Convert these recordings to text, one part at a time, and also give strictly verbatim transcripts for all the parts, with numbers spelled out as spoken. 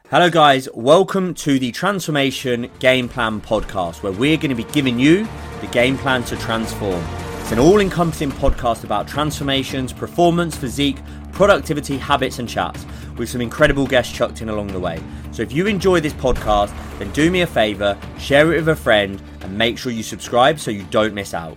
Hello guys, welcome to the Transformation Game Plan podcast, where we're going to be giving you the game plan to transform. It's an all-encompassing podcast about transformations, performance, physique, productivity, habits and chats, with some incredible guests chucked in along the way. So if you enjoy this podcast, then do me a favour, share it with a friend and make sure you subscribe so you don't miss out.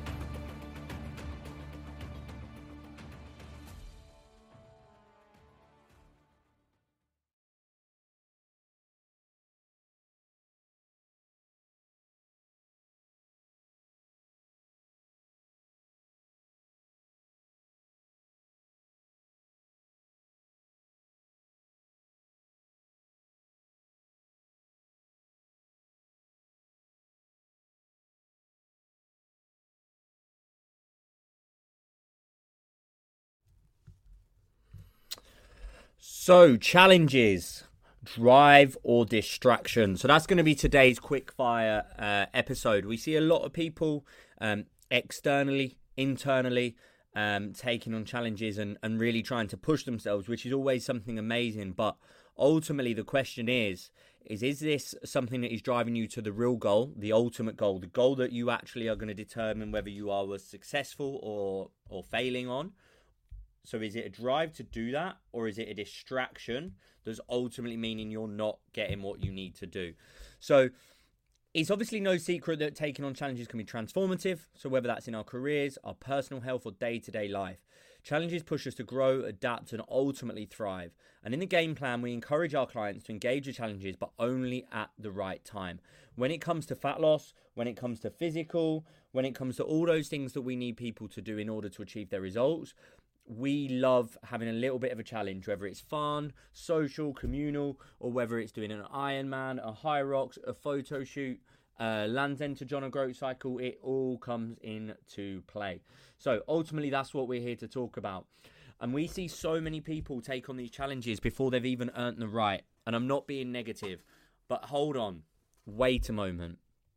So, challenges, drive or distraction. So that's going to be today's quickfire uh, episode. We see a lot of people um, externally, internally, um, taking on challenges and, and really trying to push themselves, which is always something amazing. But ultimately, the question is, is, is this something that is driving you to the real goal, the ultimate goal, the goal that you actually are going to determine whether you are was successful or or failing on? So is it a drive to do that, or is it a distraction that's ultimately meaning you're not getting what you need to do? So it's obviously no secret that taking on challenges can be transformative. So whether that's in our careers, our personal health, or day-to-day life, challenges push us to grow, adapt, and ultimately thrive. And in the game plan, we encourage our clients to engage with challenges, but only at the right time. When it comes to fat loss, when it comes to physical, when it comes to all those things that we need people to do in order to achieve their results, we love having a little bit of a challenge, whether it's fun, social, communal, or whether it's doing an Ironman, a Hyrox, a photo shoot, a Land's End to John O'Groats cycle. It all comes into play. So ultimately, that's what we're here to talk about. And we see so many people take on these challenges before they've even earned the right. And I'm not being negative, but hold on, wait a moment.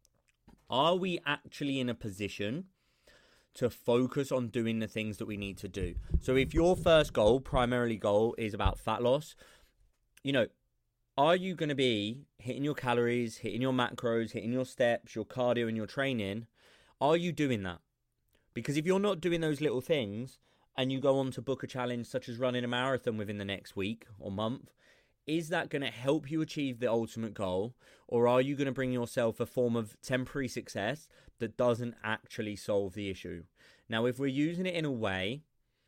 Are we actually in a position to focus on doing the things that we need to do? So if your first goal, primarily goal, is about fat loss, you know, are you going to be hitting your calories, hitting your macros, hitting your steps, your cardio and your training? Are you doing that? Because if you're not doing those little things and you go on to book a challenge such as running a marathon within the next week or month, is that going to help you achieve the ultimate goal? Or are you going to bring yourself a form of temporary success that doesn't actually solve the issue? Now, if we're using it in a way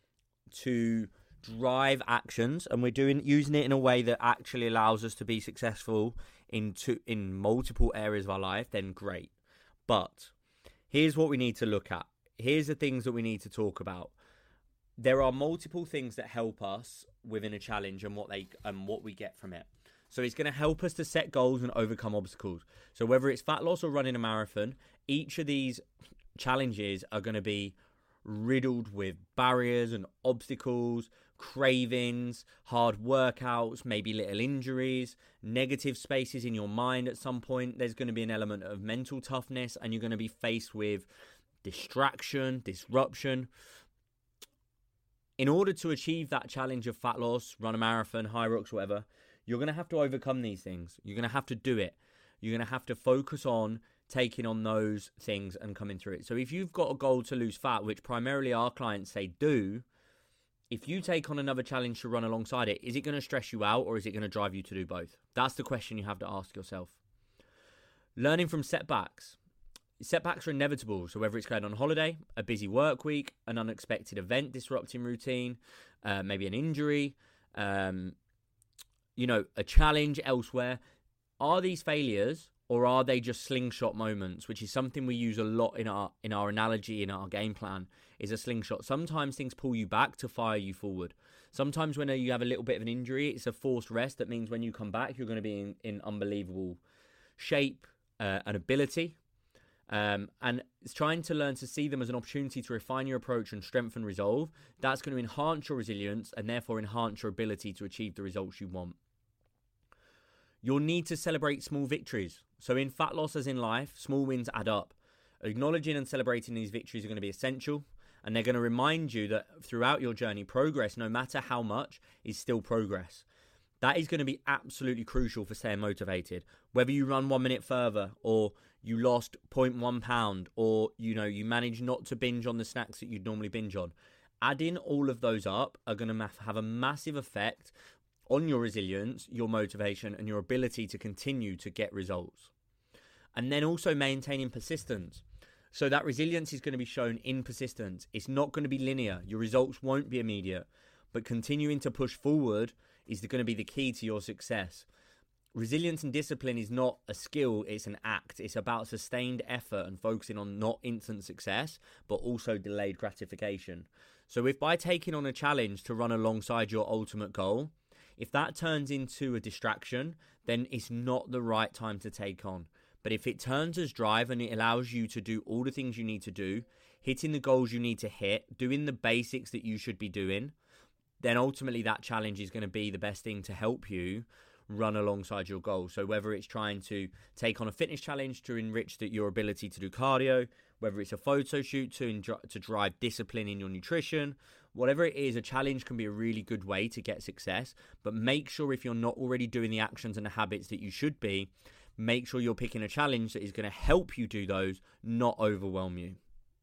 to drive actions, and we're doing using it in a way that actually allows us to be successful in, to, in multiple areas of our life, then great. But here's what we need to look at. Here's the things that we need to talk about. There are multiple things that help us within a challenge and what they and what we get from it. So it's going to help us to set goals and overcome obstacles. So whether it's fat loss or running a marathon, each of these challenges are going to be riddled with barriers and obstacles, cravings, hard workouts, maybe little injuries, negative spaces in your mind at some point. There's going to be an element of mental toughness, and you're going to be faced with distraction, disruption. In order to achieve that challenge of fat loss, run a marathon, Hyrox, whatever, you're going to have to overcome these things. You're going to have to do it. You're going to have to focus on taking on those things and coming through it. So if you've got a goal to lose fat, which primarily our clients say do, if you take on another challenge to run alongside it, is it going to stress you out or is it going to drive you to do both? That's the question you have to ask yourself. Learning from setbacks. Setbacks are inevitable. So whether it's going on holiday, a busy work week, an unexpected event disrupting routine, uh, maybe an injury, um, you know, a challenge elsewhere, are these failures or are they just slingshot moments, which is something we use a lot in our in our analogy, in our game plan, is a slingshot. Sometimes things pull you back to fire you forward. Sometimes when you have a little bit of an injury, it's a forced rest. That means when you come back, you're going to be in, in unbelievable shape uh, and ability. Um, and it's trying to learn to see them as an opportunity to refine your approach and strengthen resolve. That's going to enhance your resilience and therefore enhance your ability to achieve the results you want. You'll need to celebrate small victories. So in fat loss as in life, small wins add up. Acknowledging and celebrating these victories are going to be essential, and they're going to remind you that throughout your journey, progress, no matter how much, is still progress. That is going to be absolutely crucial for staying motivated. Whether you run one minute further, or you lost zero point one pound, or you know you manage not to binge on the snacks that you'd normally binge on, adding all of those up are going to have a massive effect on your resilience, your motivation, and your ability to continue to get results. And then also maintaining persistence. So that resilience is going to be shown in persistence. It's not going to be linear. Your results won't be immediate, but continuing to push forward is going to be the key to your success. Resilience and discipline is not a skill, it's an act. It's about sustained effort and focusing on not instant success, but also delayed gratification. So if by taking on a challenge to run alongside your ultimate goal, if that turns into a distraction, then it's not the right time to take on. But if it turns as drive and it allows you to do all the things you need to do, hitting the goals you need to hit, doing the basics that you should be doing, then ultimately that challenge is going to be the best thing to help you run alongside your goal. So whether it's trying to take on a fitness challenge to enrich the, your ability to do cardio, whether it's a photo shoot to, to drive discipline in your nutrition, whatever it is, a challenge can be a really good way to get success. But make sure if you're not already doing the actions and the habits that you should be, make sure you're picking a challenge that is going to help you do those, not overwhelm you.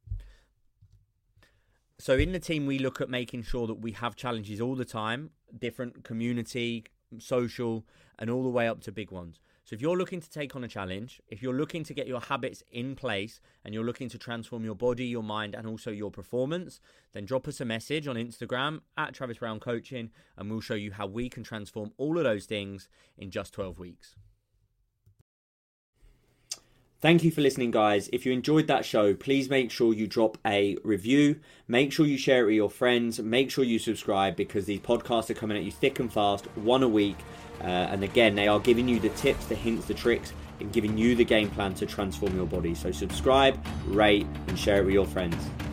So in the team, we look at making sure that we have challenges all the time, different community, social, and all the way up to big ones. So if you're looking to take on a challenge, if you're looking to get your habits in place and you're looking to transform your body, your mind, and also your performance, then drop us a message on Instagram at Travis Brown Coaching, and we'll show you how we can transform all of those things in just twelve weeks. Thank you for listening, guys. If you enjoyed that show, please make sure you drop a review. Make sure you share it with your friends. Make sure you subscribe, because these podcasts are coming at you thick and fast, one a week. Uh, and again, they are giving you the tips, the hints, the tricks, and giving you the game plan to transform your body. So subscribe, rate, and share it with your friends.